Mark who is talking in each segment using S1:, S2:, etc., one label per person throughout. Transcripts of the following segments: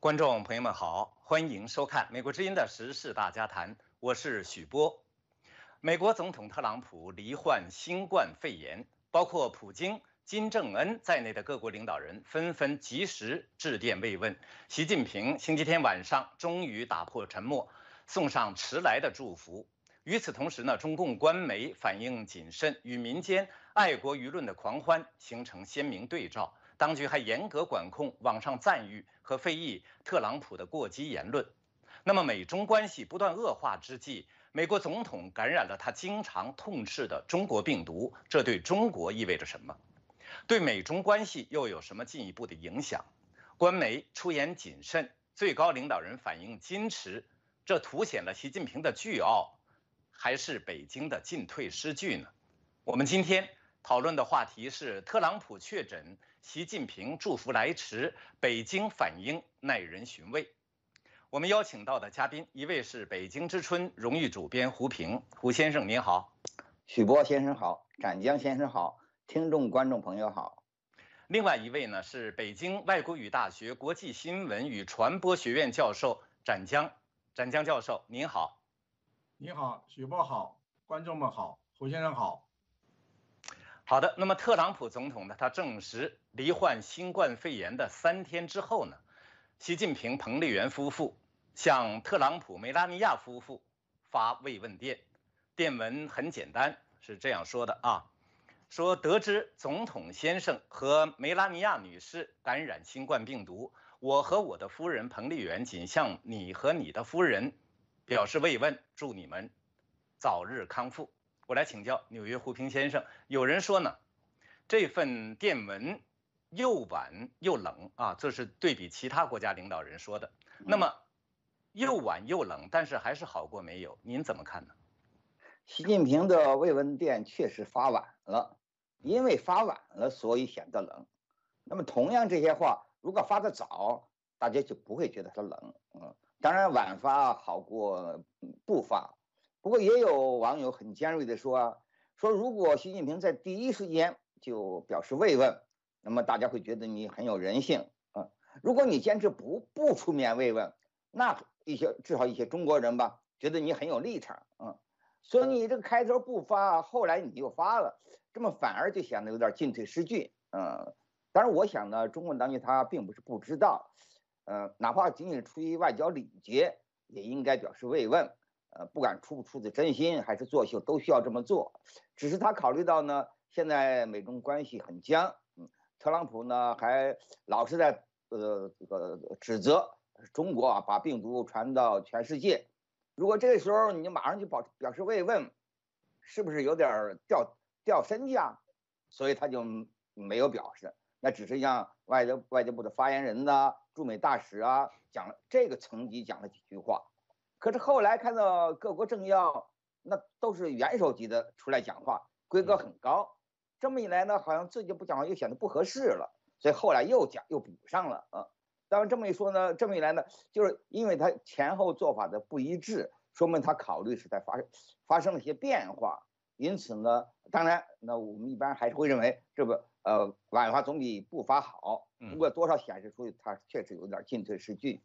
S1: 观众朋友们好，欢迎收看美国之音的时事大家谈，我是许波。美国总统特朗普罹患新冠肺炎，包括普京、金正恩在内的各国领导人纷纷及时致电慰问。习近平星期天晚上终于打破沉默，送上迟来的祝福。与此同时呢，中共官媒反应谨慎，与民间爱国舆论的狂欢形成鲜明对照。当局还严格管控网上赞誉和非议特朗普的过激言论。那么，美中关系不断恶化之际，美国总统感染了他经常痛斥的中国病毒，这对中国意味着什么？对美中关系又有什么进一步的影响？官媒出言谨慎，最高领导人反应矜持，这凸显了习近平的倨傲，还是北京的进退失据呢？我们今天讨论的话题是特朗普确诊，习近平祝福来迟，北京反应耐人寻味。我们邀请到的嘉宾，一位是北京之春荣誉主编胡平，胡先生您好。
S2: 许波先生好，展江先生好，听众观众朋友好。
S1: 另外一位呢是北京外国语大学国际新闻与传播学院教授展江教授您好。
S3: 你好，许波好，观众们好，胡先生好。
S1: 好的，那么特朗普总统呢，他证实罹患新冠肺炎的3天之后呢，习近平、彭丽媛夫妇向特朗普、梅拉尼亚夫妇发慰问电，电文很简单，是这样说的啊，说得知总统先生和梅拉尼亚女士感染新冠病毒，我和我的夫人彭丽媛仅向你和你的夫人表示慰问，祝你们早日康复。我来请教纽约胡平先生，有人说呢，这份电文又晚又冷啊，这是对比其他国家领导人说的。那么又晚又冷，但是还是好过没有，您怎么看呢？
S2: 习近平的慰问电确实发晚了，因为发晚了，所以显得冷。那么同样这些话，如果发得早，大家就不会觉得它冷。当然晚发好过不发。不过也有网友很尖锐的说如果习近平在第一时间就表示慰问，那么大家会觉得你很有人性啊。如果你坚持不出面慰问，那至少一些中国人吧，觉得你很有立场啊。所以你这个开头不发，后来你又发了，这么反而就显得有点进退失据。当然我想呢，中共当局他并不是不知道，哪怕仅仅是出于外交礼节，也应该表示慰问。不管出不出自真心还是作秀，都需要这么做。只是他考虑到呢，现在美中关系很僵，特朗普呢还老是在指责中国啊，把病毒传到全世界。如果这个时候你马上就表示慰问，是不是有点掉身价？所以他就没有表示，那只是让外交部的发言人呢、驻美大使啊讲了这个层级讲了几句话。可是后来看到各国政要那都是元首级的出来讲话，规格很高。这么一来呢，好像自己不讲话又显得不合适了，所以后来又补上了啊。当然这么一说呢，这么一来呢，就是因为他前后做法的不一致，说明他考虑是在发生了一些变化。因此呢，当然那我们一般还是会认为这个晚发总比不发好。不过多少显示出他确实有点进退失据。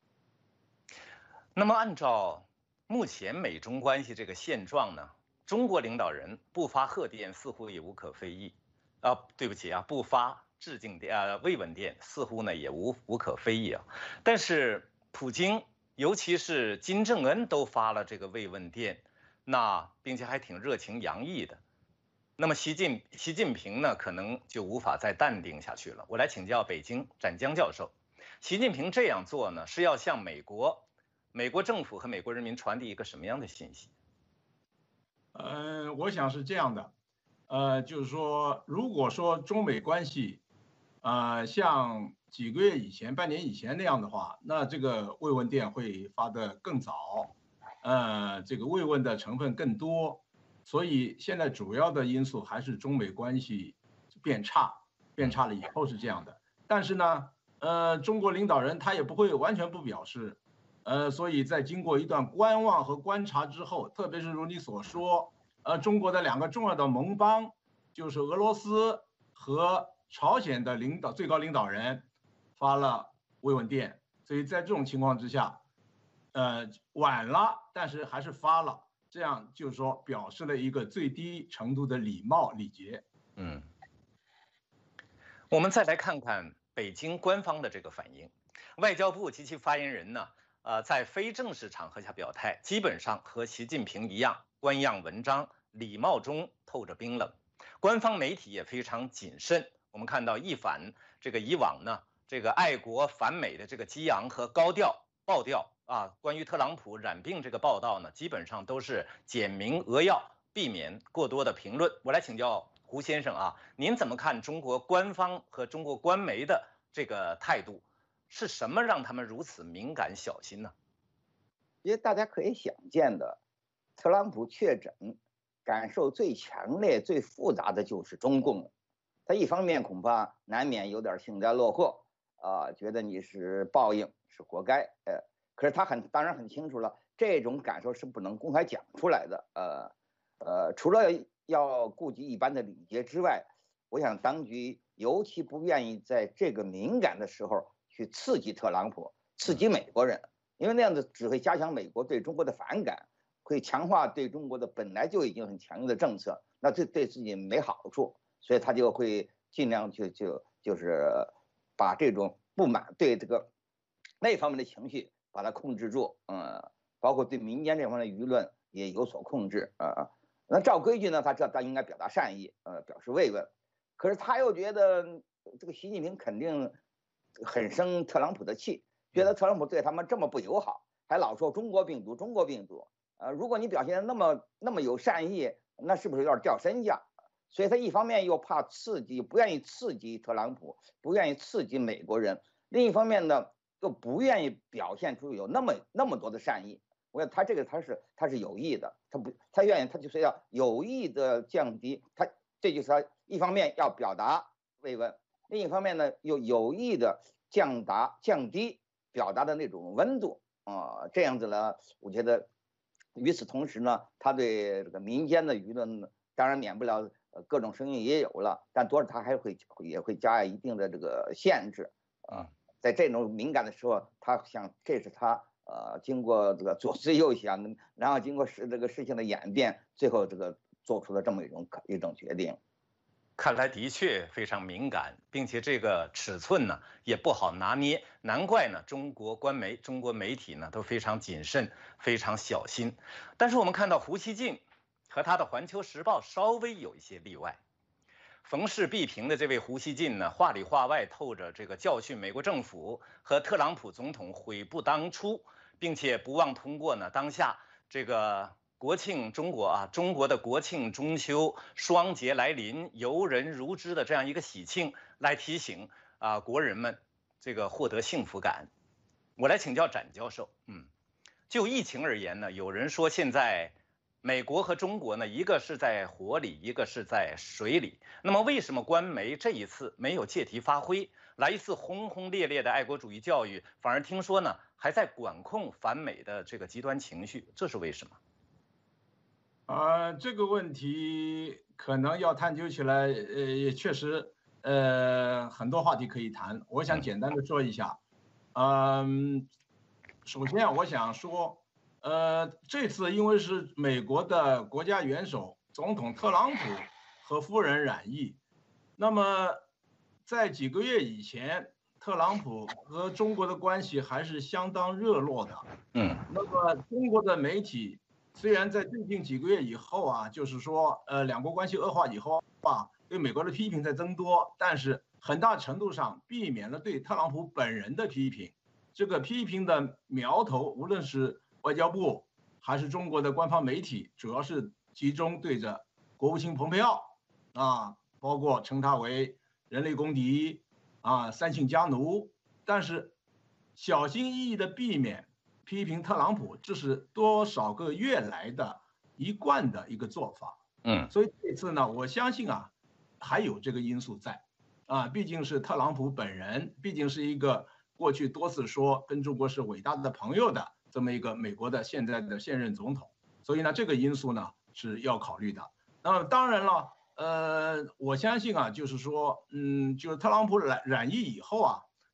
S1: 那么按照目前美中关系这个现状呢，中国领导人不发贺电似乎也无可非议对不起啊，不发致敬电慰问电似乎呢也无可非议啊。但是普京尤其是金正恩都发了这个慰问电，那并且还挺热情洋溢的。那么习近平呢可能就无法再淡定下去了。我来请教北京展江教授，习近平这样做呢是要向美国政府和美国人民传递一个什么样的信息？
S3: 我想是这样的，就是说，如果说中美关系，像几个月以前、半年以前那样的话，那这个慰问电会发得更早，这个慰问的成分更多，所以现在主要的因素还是中美关系变差了以后是这样的。但是呢，中国领导人他也不会完全不表示。所以在经过一段观望和观察之后，特别是如你所说，中国的2个重要的盟邦，就是俄罗斯和朝鲜的最高领导人发了慰问电， 所以在这种情况之下，晚了，但是还是发了，这样就是说表示了一个最低程度的礼貌礼节。
S1: 我们再来看看北京官方的这个反应。外交部及其发言人呢，在非正式场合下表态，基本上和习近平一样，官样文章，礼貌中透着冰冷。官方媒体也非常谨慎。我们看到一反这个以往呢，这个爱国反美的这个激昂和高调爆调啊，关于特朗普染病这个报道呢，基本上都是简明扼要，避免过多的评论。我来请教胡先生啊，您怎么看中国官方和中国官媒的这个态度？是什么让他们如此敏感小心呢？
S2: 因为大家可以想见的，特朗普确诊，感受最强烈、最复杂的就是中共了。他一方面恐怕难免有点幸灾乐祸觉得你是报应，是活该，可是他当然很清楚了，这种感受是不能公开讲出来的，除了要顾及一般的礼节之外，我想当局尤其不愿意在这个敏感的时候去刺激特朗普，刺激美国人，因为那样子只会加强美国对中国的反感，会强化对中国的本来就已经很强硬的政策，那这对自己没好处，所以他就会尽量就是把这种不满对这个那方面的情绪把它控制住，包括对民间这方面的舆论也有所控制那照规矩呢，他应该表达善意，表示慰问，可是他又觉得这个习近平肯定很生特朗普的气，觉得特朗普对他们这么不友好，还老说中国病毒，中国病毒，如果你表现那么有善意，那是不是有点掉身价？所以他一方面又怕刺激，不愿意刺激特朗普，不愿意刺激美国人；另一方面呢，又不愿意表现出有那么多的善意。我想他这个他是有意的，他愿意他就是要有意的降低这就是他一方面要表达慰问，另一方面呢又有意的降低表达的那种温度这样子呢，我觉得与此同时呢，他对这个民间的舆论当然免不了各种声音也有了，但多少他也会加一定的这个限制在这种敏感的时候，他想这是他经过这个左思右想，然后经过这个事情的演变，最后这个做出了这么一种决定。
S1: 看来的确非常敏感，并且这个尺寸呢也不好拿捏，难怪呢中国官媒、中国媒体呢都非常谨慎、非常小心。但是我们看到胡锡进和他的《环球时报》稍微有一些例外。逢事必评的这位胡锡进呢，话里话外透着这个教训美国政府和特朗普总统悔不当初，并且不忘通过呢当下这个国庆中国的国庆中秋双节来临，游人如织的这样一个喜庆，来提醒国人们这个获得幸福感。我来请教展教授，就疫情而言呢，有人说现在美国和中国呢，一个是在火里，一个是在水里。那么为什么官媒这一次没有借题发挥，来一次轰轰烈烈的爱国主义教育，反而听说呢还在管控反美的这个极端情绪，这是为什么？
S3: 这个问题可能要探究起来，也确实很多话题可以谈。我想简单的说一下，首先我想说。这次因为是美国的国家元首总统特朗普和夫人染疫，那么在几个月以前，特朗普和中国的关系还是相当热络的。那么中国的媒体虽然在最近几个月以后就是说两国关系恶化以后对美国的批评在增多，但是很大程度上避免了对特朗普本人的批评。这个批评的苗头，无论是外交部还是中国的官方媒体，主要是集中对着国务卿蓬佩奥包括称他为人类公敌三姓家奴，但是小心翼翼的避免批评特朗普，这是多少个月来的一贯的一个做法。所以这次呢，我相信还有这个因素在毕竟是特朗普本人，毕竟是一个过去多次说跟中国是伟大的朋友的这么一个美国的现在的现任总统，所以呢，这个因素呢是要考虑的。那么当然了，我相信就是说，就是特朗普染疫以后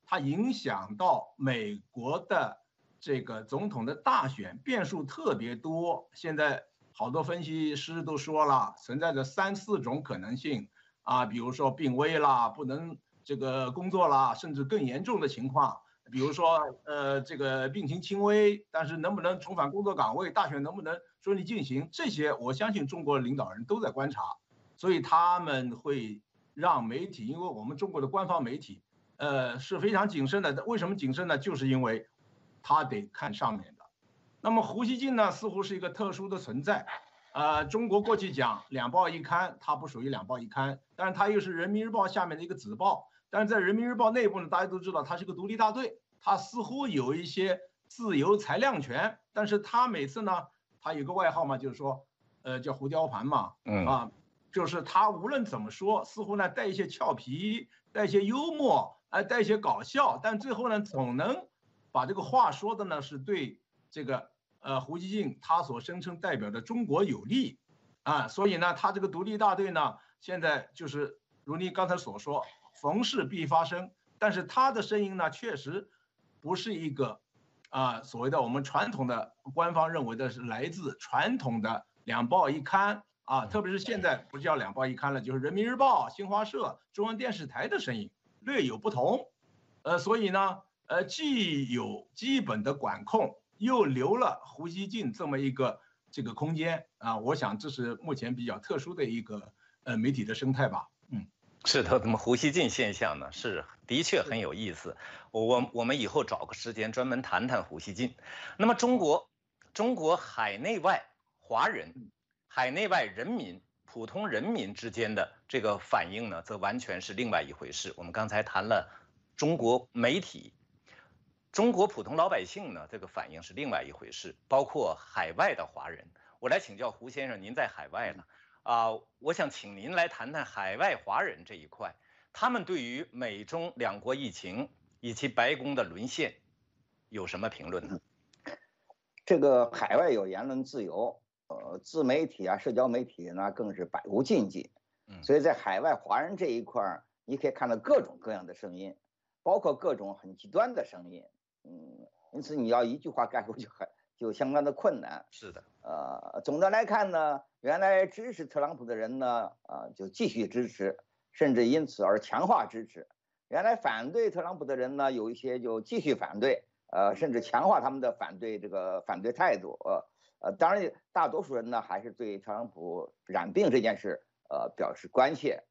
S3: 它影响到美国的这个总统的大选变数特别多。现在好多分析师都说了，存在着3、4种可能性啊，比如说病危啦，不能这个工作啦，甚至更严重的情况。比如说，这个病情轻微，但是能不能重返工作岗位，大选能不能顺利进行，这些我相信中国领导人都在观察，所以他们会让媒体，因为我们中国的官方媒体，是非常谨慎的。为什么谨慎呢？就是因为他得看上面的。那么胡锡进呢，似乎是一个特殊的存在，中国过去讲两报一刊，它不属于两报一刊，但是它又是人民日报下面的一个子报。但是在人民日报内部呢，大家都知道它是个独立大队，它似乎有一些自由裁量权，但是它每次呢，它有个外号嘛，就是说，叫胡雕盘嘛，就是他无论怎么说，似乎呢带一些俏皮，带一些幽默，带一些搞笑，但最后呢，总能把这个话说的呢是对这个胡锡进他所声称代表的中国有利，所以呢，他这个独立大队呢，现在就是如你刚才所说。逢事必发声，但是他的声音呢，确实不是一个所谓的我们传统的官方认为的是来自传统的两报一刊特别是现在不叫两报一刊了，就是人民日报、新华社、中央电视台的声音略有不同，所以呢，既有基本的管控，又留了胡锡进这么一个这个空间我想这是目前比较特殊的一个媒体的生态吧。
S1: 是的，那么胡锡进现象呢，是的确很有意思。我们以后找个时间专门谈谈胡锡进。那么中国海内外华人、海内外人民、普通人民之间的这个反应呢，则完全是另外一回事。我们刚才谈了中国媒体，中国普通老百姓呢，这个反应是另外一回事，包括海外的华人。我来请教胡先生，您在海外呢？我想请您来谈谈海外华人这一块，他们对于美中两国疫情以及白宫的沦陷有什么评论呢？
S2: 这个海外有言论自由，自媒体社交媒体呢更是百无禁忌，所以在海外华人这一块，你可以看到各种各样的声音，包括各种很极端的声音，因此你要一句话概括就相当的困难。
S1: 是的，
S2: 总的来看呢，原来支持特朗普的人呢，就继续支持，甚至因此而强化支持；原来反对特朗普的人呢，有一些就继续反对，甚至强化他们的反对态度。当然，大多数人呢还是对特朗普染病这件事表示关切。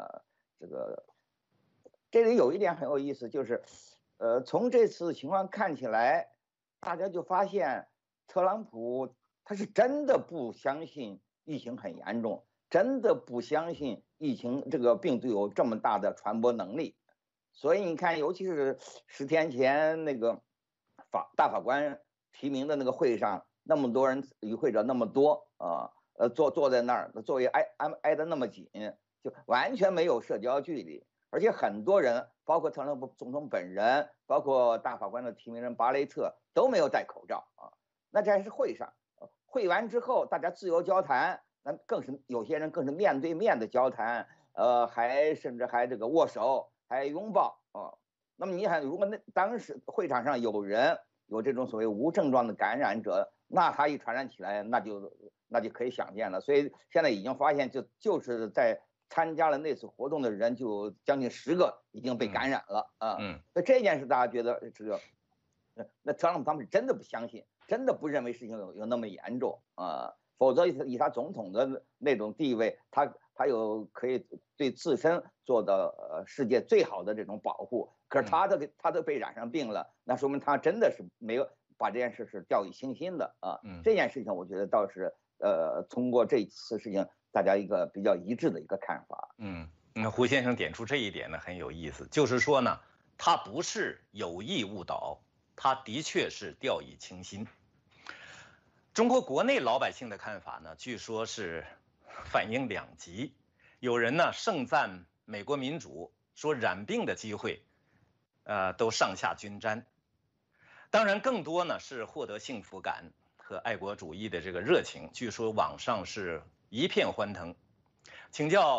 S2: 这里有一点很有意思，就是从这次情况看起来，大家就发现。特朗普他是真的不相信疫情很严重，真的不相信疫情这个病毒有这么大的传播能力，所以你看，尤其是10天前那个大法官提名的那个会上，那么多人与会者那么多坐在那儿，座位挨得那么紧，就完全没有社交距离，而且很多人，包括特朗普总统本人，包括大法官的提名人巴雷特都没有戴口罩那这还是会上，会完之后大家自由交谈，那更是有些人更是面对面的交谈，甚至还这个握手，还拥抱那么你看，如果当时会场上有人有这种所谓无症状的感染者，那他一传染起来，那就可以想见了。所以现在已经发现，就是在参加了那次活动的人，就将近10个已经被感染了那这件事大家觉得这个，那特朗普他们是真的不相信。真的不认为事情有那么严重否则以他总统的那种地位，他可以对自身做到世界最好的这种保护。可是他都被染上病了，那说明他真的是没有把这件事是掉以轻心的这件事情我觉得倒是通过这次事情，大家一个比较一致的一个看法。
S1: 那胡先生点出这一点呢很有意思，就是说呢，他不是有意误导。他的确是掉以轻心。中国国内老百姓的看法呢，据说是反应两极。有人呢盛赞美国民主，说染病的机会，都上下均沾。当然，更多呢是获得幸福感和爱国主义的这个热情。据说网上是一片欢腾。请教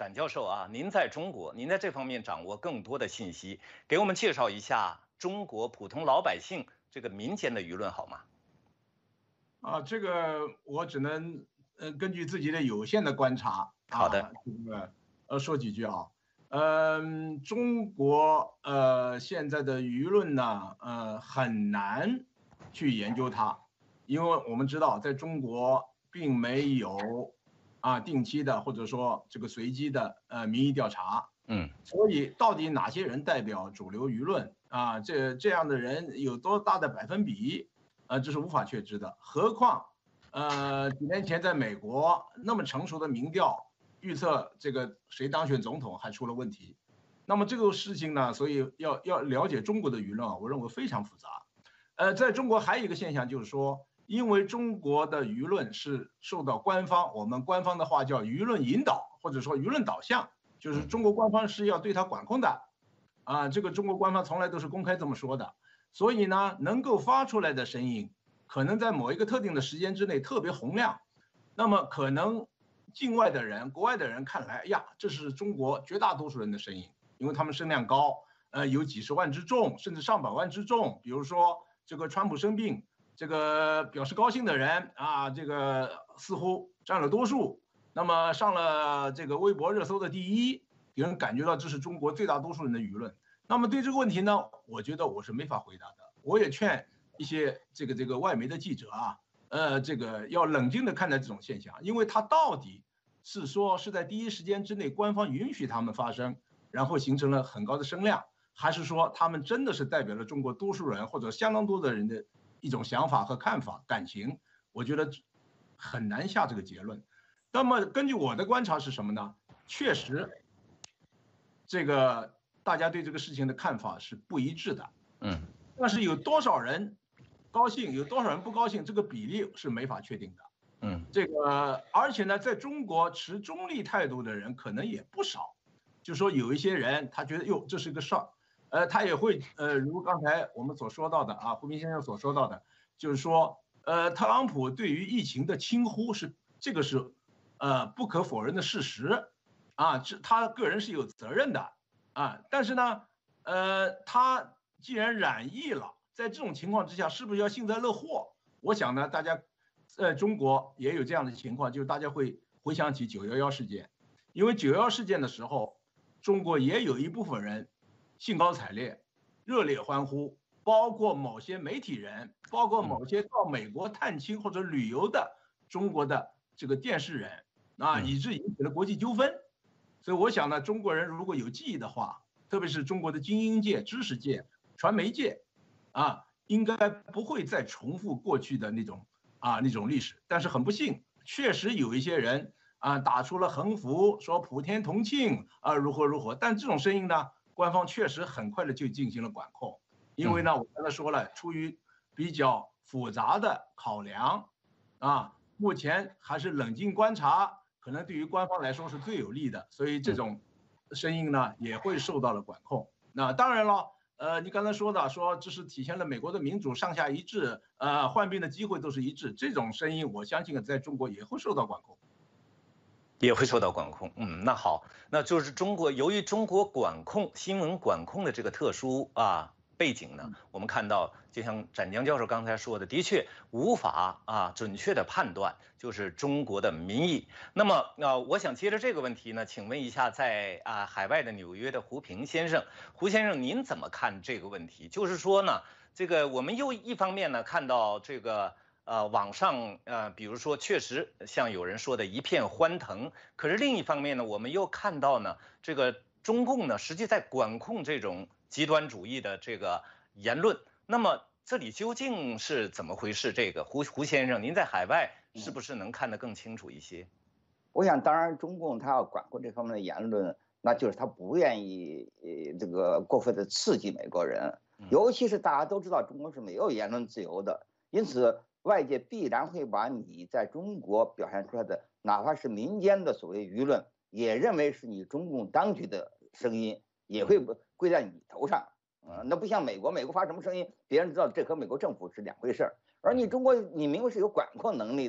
S1: 展教授啊，您在中国，您在这方面掌握更多的信息，给我们介绍一下中国普通老百姓这个民间的舆论好吗？
S3: 这个我只能根据自己的有限的观察
S1: 好的，
S3: 这个说几句啊。中国现在的舆论呢，很难去研究它，因为我们知道在中国并没有定期的或者说这个随机的民意调查，所以到底哪些人代表主流舆论这样的人有多大的百分比，这是无法确知的。何况几年前在美国那么成熟的民调预测这个谁当选总统还出了问题，那么这个事情呢，所以要了解中国的舆论我认为非常复杂。在中国还有一个现象就是说，因为中国的舆论是受到我们官方的话叫舆论引导，或者说舆论导向，就是中国官方是要对它管控的，这个中国官方从来都是公开这么说的，所以呢，能够发出来的声音，可能在某一个特定的时间之内特别洪亮，那么可能境外的人、国外的人看来呀，这是中国绝大多数人的声音，因为他们声量高，有几十万之众，甚至上百万之众。比如说这个川普生病，这个表示高兴的人这个似乎占了多数，那么上了这个微博热搜的第一，有人感觉到这是中国最大多数人的舆论。那么对这个问题呢，我觉得我是没法回答的。我也劝一些这个外媒的记者这个要冷静地看待这种现象，因为它到底是说是在第一时间之内官方允许他们发声，然后形成了很高的声量，还是说他们真的是代表了中国多数人或者相当多的人的一种想法和看法、感情？我觉得很难下这个结论。那么根据我的观察是什么呢？确实，这个大家对这个事情的看法是不一致的。但是有多少人高兴，有多少人不高兴，这个比例是没法确定的。这个而且呢，在中国持中立态度的人可能也不少，就说有一些人他觉得哟这是个事儿，他也会如刚才我们所说到的胡斌先生所说到的，就是说特朗普对于疫情的轻忽这个是不可否认的事实他个人是有责任的但是呢他既然染疫了，在这种情况之下是不是要幸灾乐祸？我想呢，大家在中国也有这样的情况，就是大家会回想起911事件，因为911事件的时候，中国也有一部分人兴高采烈、热烈欢呼，包括某些媒体人，包括某些到美国探亲或者旅游的中国的这个电视人以致引起了国际纠纷。所以我想呢，中国人如果有记忆的话，特别是中国的精英界、知识界、传媒界应该不会再重复过去的那种历史。但是很不幸，确实有一些人打出了横幅，说普天同庆如何如何。但这种声音呢，官方确实很快的就进行了管控，因为呢，我刚才说了，出于比较复杂的考量目前还是冷静观察，可能对于官方来说是最有利的，所以这种声音呢也会受到了管控。那当然了。你刚才说这是体现了美国的民主上下一致，患病的机会都是一致，这种声音我相信在中国也会受到管控，
S1: 也会受到管控。那好，那就是由于中国新闻管控的这个特殊背景呢，我们看到就像展江教授刚才说的，的确无法准确的判断就是中国的民意。那么我想接着这个问题呢，请问一下在海外的纽约的胡平先生，胡先生您怎么看这个问题？就是说呢，这个我们又一方面呢看到这个网上比如说确实像有人说的一片欢腾，可是另一方面呢，我们又看到呢这个中共呢实际在管控这种极端主义的这个言论。那么这里究竟是怎么回事？这个胡先生，您在海外是不是能看得更清楚一些？
S2: 我想，当然中共他要管控这方面的言论，那就是他不愿意这个过分的刺激美国人，尤其是大家都知道中国是没有言论自由的，因此外界必然会把你在中国表现出来的，哪怕是民间的所谓舆论，也认为是你中共当局的声音，也会归在你头上。那不像美国发什么声音，别人知道这和美国政府是两回事儿。而你中国，你明明是有管控能力的，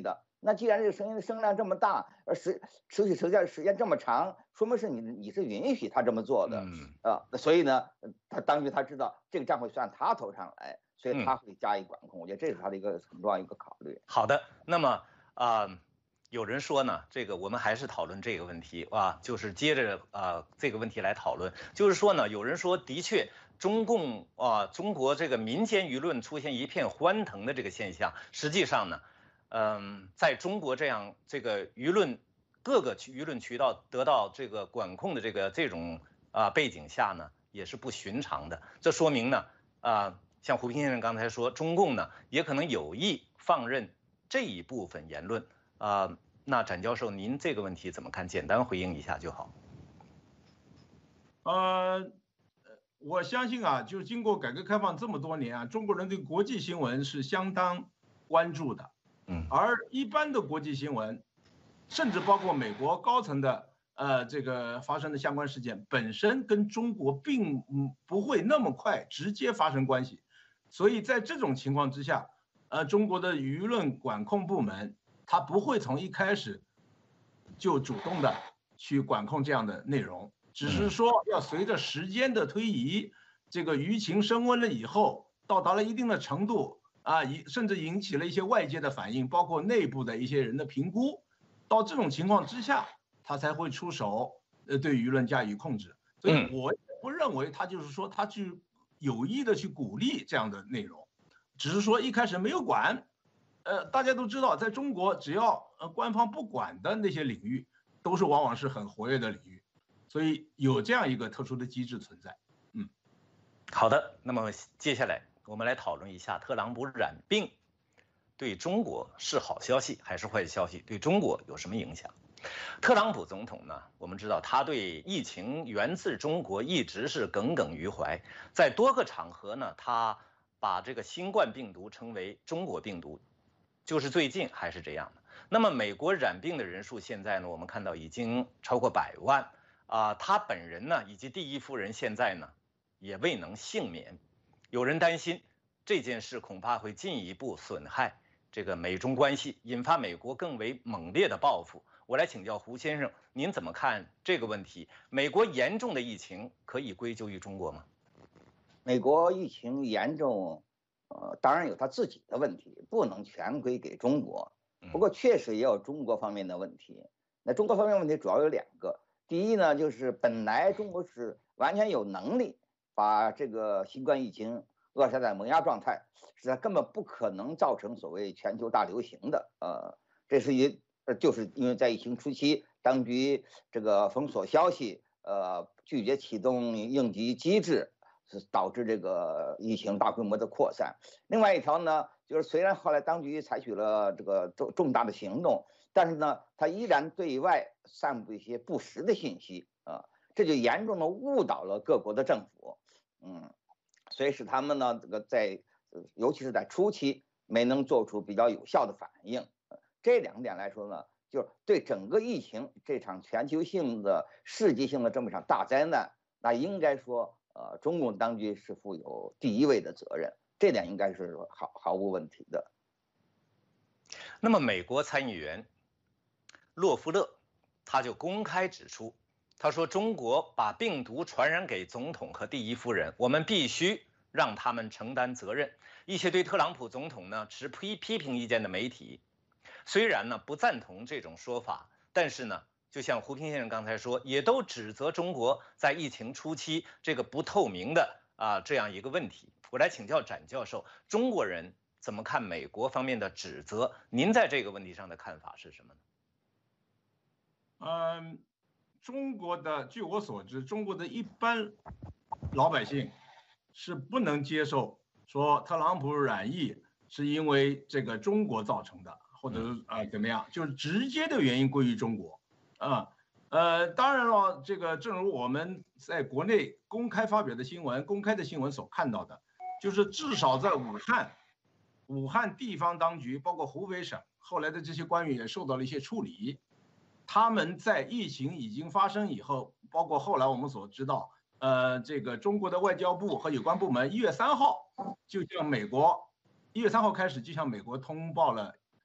S2: 那既然这个声音的声量这么大，持续时间这么长，说明是你是允许他这么做的，所以呢，当局他知道这个账会算他头上来，所以他会加以管控。我觉得这是他的一个很重要一个考虑。
S1: 好的，那么有人说呢，这个我们还是讨论这个问题啊，就是接着这个问题来讨论，就是说呢，有人说的确。中国这个民间舆论出现一片欢腾的这个现象，实际上呢，在中国这样这个各个舆论渠道得到这个管控的这种背景下呢，也是不寻常的。这说明呢，像胡平先生刚才说，中共呢也可能有意放任这一部分言论那展教授，您这个问题怎么看？简单回应一下就好。
S3: 我相信就是经过改革开放这么多年中国人对国际新闻是相当关注的，而一般的国际新闻，甚至包括美国高层的这个发生的相关事件，本身跟中国并不会那么快直接发生关系，所以在这种情况之下，中国的舆论管控部门他不会从一开始就主动的去管控这样的内容。只是说要随着时间的推移，这个舆情升温了以后，到达了一定的程度甚至引起了一些外界的反应，包括内部的一些人的评估，到这种情况之下，他才会出手对舆论加以控制。所以我不认为他就是说他去有意的去鼓励这样的内容，只是说一开始没有管。大家都知道，在中国只要官方不管的那些领域，都是往往是很活跃的领域。所以有这样一个特殊的机制存在。
S1: 好的，那么接下来我们来讨论一下特朗普染病对中国是好消息还是坏消息，对中国有什么影响？特朗普总统呢，我们知道他对疫情源自中国一直是耿耿于怀，在多个场合呢，他把这个新冠病毒称为中国病毒，就是最近还是这样的。那么美国染病的人数现在呢，我们看到已经超过100万。他本人呢，以及第一夫人现在呢，也未能幸免。有人担心这件事恐怕会进一步损害这个美中关系，引发美国更为猛烈的报复。我来请教胡先生，您怎么看这个问题？美国严重的疫情可以归咎于中国吗？
S2: 美国疫情严重，当然有他自己的问题，不能全归给中国。不过确实也有中国方面的问题。那中国方面问题主要有2个。第一呢，就是本来中国是完全有能力把这个新冠疫情扼杀在萌芽状态，是它根本不可能造成所谓全球大流行的。这是就是因为在疫情初期，当局这个封锁消息，拒绝启动应急机制，是导致这个疫情大规模的扩散。另外一条呢，就是虽然后来当局采取了这个重大的行动，但是呢，他依然对外散布一些不实的信息这就严重的误导了各国的政府，所以使他们呢这个尤其是在初期没能做出比较有效的反应。这2点来说呢，就是对整个疫情这场全球性的世界性的这么一场大灾难，那应该说中共当局是负有第一位的责任，这点应该是毫无问题的。
S1: 那么美国参议员洛夫勒他就公开指出，他说中国把病毒传染给总统和第一夫人，我们必须让他们承担责任。一些对特朗普总统呢持批评意见的媒体，虽然呢不赞同这种说法，但是呢，就像胡平先生刚才说，也都指责中国在疫情初期这个不透明的这样一个问题。我来请教展教授，中国人怎么看美国方面的指责？您在这个问题上的看法是什么呢？
S3: 中国的，据我所知，中国的一般老百姓是不能接受说特朗普染疫是因为这个中国造成的，或者怎么样，就是直接的原因归于中国当然了，这个正如我们在国内公开发表的新闻、公开的新闻所看到的，就是至少在武汉地方当局，包括湖北省后来的这些官员也受到了一些处理。他们在疫情已经发生以后，包括后来我们所知道，这个中国的外交部和有关部门1月3号就向美国，1月3号开始就向美国通报了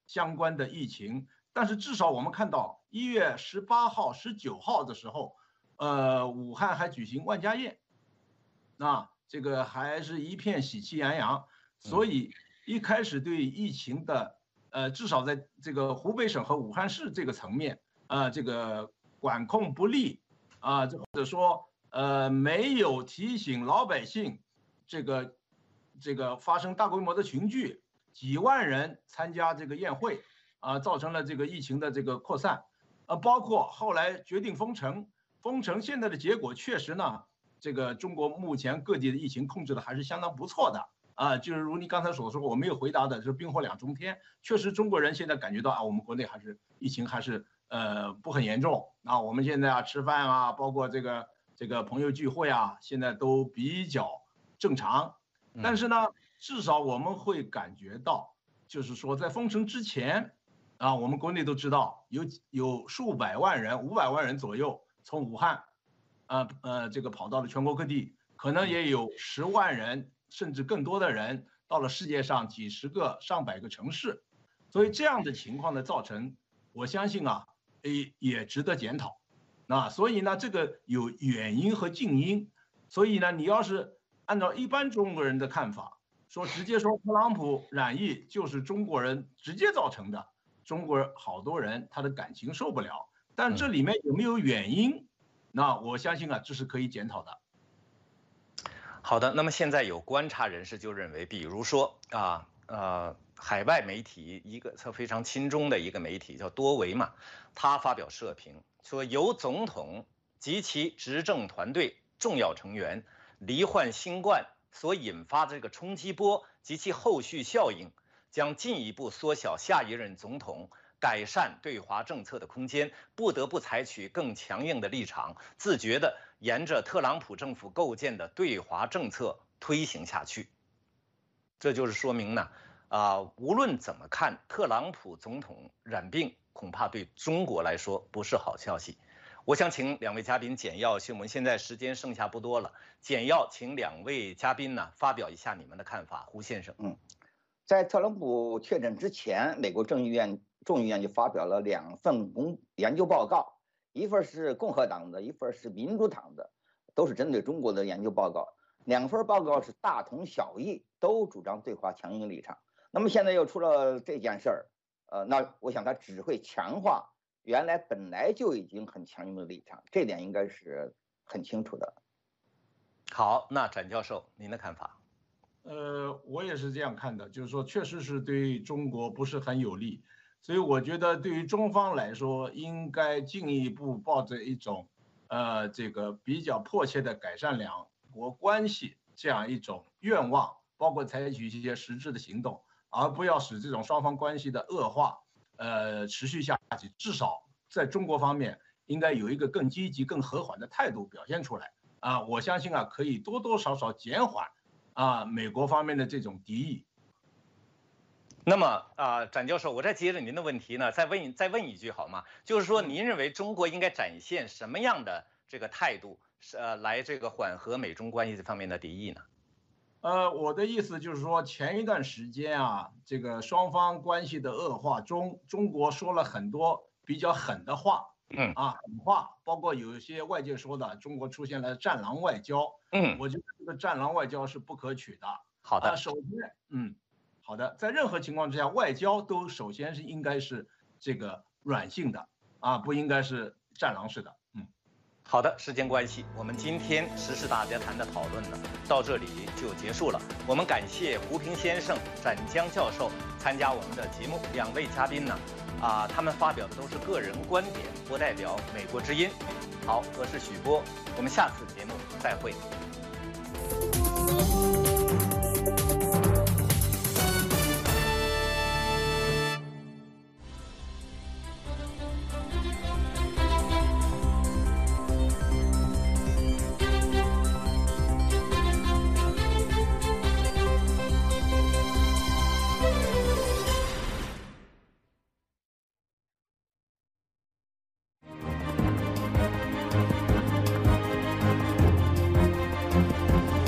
S3: 相关的疫情，但是至少我们看到1月18号、19号的时候，武汉还举行万家宴，那这个还是一片喜气洋洋。所以一开始对疫情的至少在这个湖北省和武汉市这个层面，这个管控不力或者说没有提醒老百姓，这个发生大规模的群聚，几万人参加这个宴会造成了这个疫情的这个扩散，包括后来决定封城，现在的结果确实呢，这个中国目前各地的疫情控制的还是相当不错的。就是如你刚才所说，我没有回答的，就是冰火两重天。确实，中国人现在感觉到我们国内还是疫情还是不很严重。我们现在吃饭包括这个朋友聚会现在都比较正常。但是呢，至少我们会感觉到，就是说在封城之前我们国内都知道有数百万人，500万人左右从武汉这个跑到了全国各地，可能也有10万人。甚至更多的人到了世界上几十个、上百个城市，所以这样的情况的造成，我相信也值得检讨。所以呢，这个有远因和近因。所以呢，你要是按照一般中国人的看法，直接说特朗普染疫就是中国人直接造成的，中国好多人他的感情受不了。但这里面有没有原因？那我相信这是可以检讨的。
S1: 好的，那么现在有观察人士就认为，比如说海外媒体一个非常亲中的一个媒体叫多维嘛，他发表社评说，由总统及其执政团队重要成员罹患新冠所引发的这个冲击波及其后续效应，将进一步缩小下一任总统改善对华政策的空间，不得不采取更强硬的立场，自觉地沿着特朗普政府构建的对华政策推行下去。这就是说明呢，无论怎么看，特朗普总统染病恐怕对中国来说不是好消息。我想请2位嘉宾简要，我们现在时间剩下不多了，简要请2位嘉宾呢发表一下你们的看法。胡先生，
S2: 在特朗普确诊之前，美国众议院就发表了2份研究报告，一份是共和党的，一份是民主党的，都是针对中国的研究报告。2份报告是大同小异，都主张对华强硬立场。那么现在又出了这件事儿，那我想他只会强化原来本来就已经很强硬的立场，这点应该是很清楚的。
S1: 好，那展教授您的看法？
S3: 我也是这样看的，就是说确实是对中国不是很有利，所以我觉得对于中方来说，应该进一步抱着一种这个比较迫切的改善两国关系这样一种愿望，包括采取一些实质的行动，而不要使这种双方关系的恶化持续下去。至少在中国方面，应该有一个更积极、更和缓的态度表现出来我相信可以多多少少减缓美国方面的这种敌意。
S1: 那么展教授，我再接着您的问题呢，再问一句好吗？就是说，您认为中国应该展现什么样的这个态度，来这个缓和美中关系这方面的敌意呢？
S3: 我的意思就是说，前一段时间这个双方关系的恶化中，中国说了很多比较狠的话，狠话，包括有一些外界说的中国出现了战狼外交，我觉得这个战狼外交是不可取的。
S1: 好的，
S3: 首先，好的，在任何情况之下，外交都首先是应该是这个软性的不应该是战狼式的。
S1: 好的，时间关系，我们今天时事大家谈的讨论呢，到这里就结束了。我们感谢胡平先生、展江教授参加我们的节目，2位嘉宾呢，他们发表的都是个人观点，不代表美国之音。好，我是许波，我们下次节目再会。